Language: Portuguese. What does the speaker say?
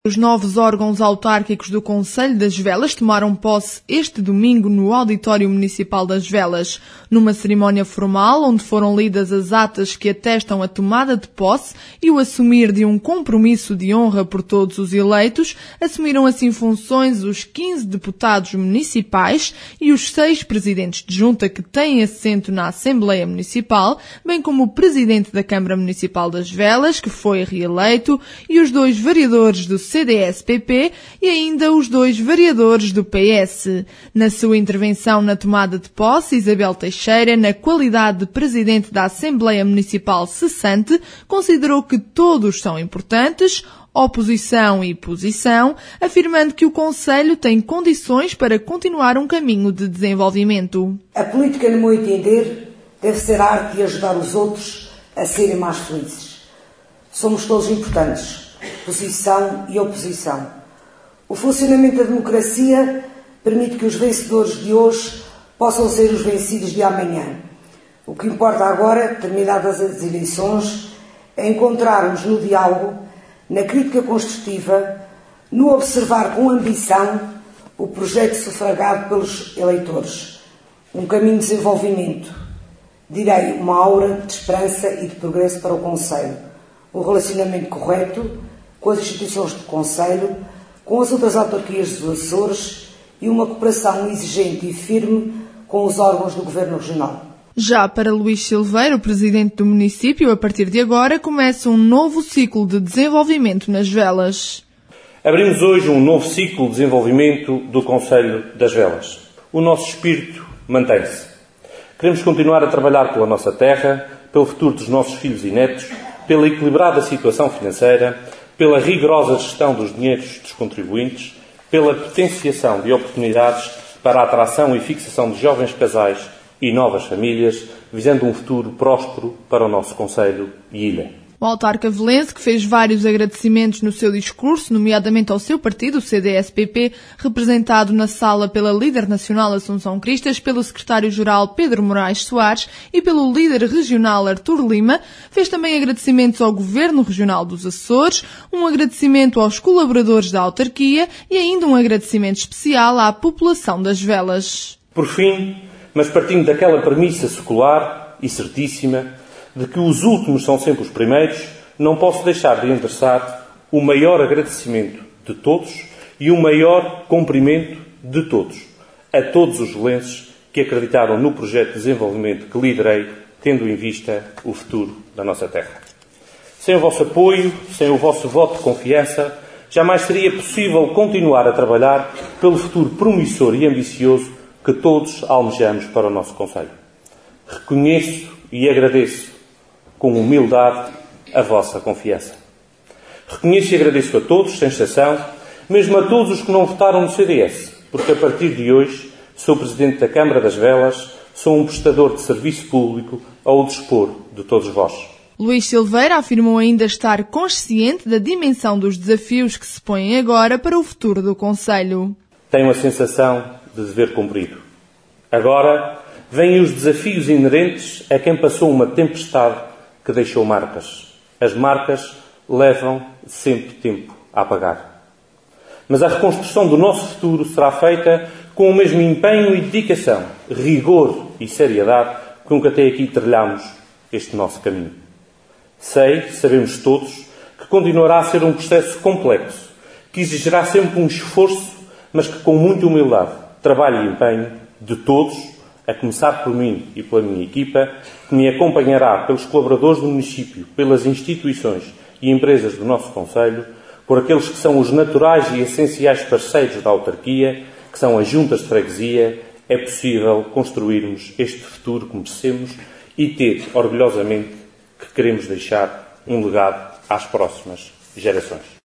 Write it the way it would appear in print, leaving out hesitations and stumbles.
Os novos órgãos autárquicos do Concelho das Velas tomaram posse este domingo no Auditório Municipal das Velas, numa cerimónia formal onde foram lidas as atas que atestam a tomada de posse e o assumir de um compromisso de honra por todos os eleitos. Assumiram assim funções os 15 deputados municipais e os 6 presidentes de junta que têm assento na Assembleia Municipal, bem como o presidente da Câmara Municipal das Velas, que foi reeleito, e os 2 vereadores do CDS-PP e ainda os 2 vereadores do PS. Na sua intervenção na tomada de posse, Isabel Teixeira, na qualidade de presidente da Assembleia Municipal cessante, considerou que todos são importantes, oposição e posição, afirmando que o Concelho tem condições para continuar um caminho de desenvolvimento. A política, no meu entender, deve ser a arte de ajudar os outros a serem mais felizes. Somos todos importantes, posição e oposição. O funcionamento da democracia permite que os vencedores de hoje possam ser os vencidos de amanhã. O que importa agora, terminadas as eleições, é encontrarmos no diálogo, na crítica construtiva, no observar com ambição o projeto sufragado pelos eleitores. Um caminho de desenvolvimento, direi uma aura de esperança e de progresso para o Concelho. Um relacionamento correto com as instituições do Concelho, com as outras autarquias dos Açores e uma cooperação exigente e firme com os órgãos do Governo Regional. Já para Luís Silveira, o presidente do município, a partir de agora começa um novo ciclo de desenvolvimento nas Velas. Abrimos hoje um novo ciclo de desenvolvimento do Concelho das Velas. O nosso espírito mantém-se. Queremos continuar a trabalhar pela nossa terra, pelo futuro dos nossos filhos e netos, pela equilibrada situação financeira, pela rigorosa gestão dos dinheiros dos contribuintes, pela potenciação de oportunidades para a atração e fixação de jovens casais e novas famílias, visando um futuro próspero para o nosso concelho e ilha. O autarca velense, que fez vários agradecimentos no seu discurso, nomeadamente ao seu partido, o CDS-PP, representado na sala pela líder nacional Assunção Cristas, pelo secretário-geral Pedro Moraes Soares e pelo líder regional Artur Lima, fez também agradecimentos ao Governo Regional dos Açores, um agradecimento aos colaboradores da autarquia e ainda um agradecimento especial à população das Velas. Por fim, mas partindo daquela premissa secular e certíssima, de que os últimos são sempre os primeiros, não posso deixar de endereçar o maior agradecimento de todos e o maior cumprimento de todos, a todos os velenses que acreditaram no projeto de desenvolvimento que liderei, tendo em vista o futuro da nossa terra. Sem o vosso apoio, sem o vosso voto de confiança, jamais seria possível continuar a trabalhar pelo futuro promissor e ambicioso que todos almejamos para o nosso concelho. Reconheço e agradeço com humildade a vossa confiança. Reconheço e agradeço a todos, sem exceção, mesmo a todos os que não votaram no CDS, porque a partir de hoje sou Presidente da Câmara das Velas, sou um prestador de serviço público ao dispor de todos vós. Luís Silveira afirmou ainda estar consciente da dimensão dos desafios que se põem agora para o futuro do concelho. Tenho a sensação de dever cumprido. Agora vêm os desafios inerentes a quem passou uma tempestade que deixou marcas. As marcas levam sempre tempo a apagar. Mas a reconstrução do nosso futuro será feita com o mesmo empenho e dedicação, rigor e seriedade com que até aqui trilhamos este nosso caminho. Sabemos todos, que continuará a ser um processo complexo, que exigirá sempre um esforço, mas que com muita humildade, trabalho e empenho de todos, a começar por mim e pela minha equipa, que me acompanhará pelos colaboradores do município, pelas instituições e empresas do nosso concelho, por aqueles que são os naturais e essenciais parceiros da autarquia, que são as juntas de freguesia, é possível construirmos este futuro que merecemos e ter, orgulhosamente, que queremos deixar um legado às próximas gerações.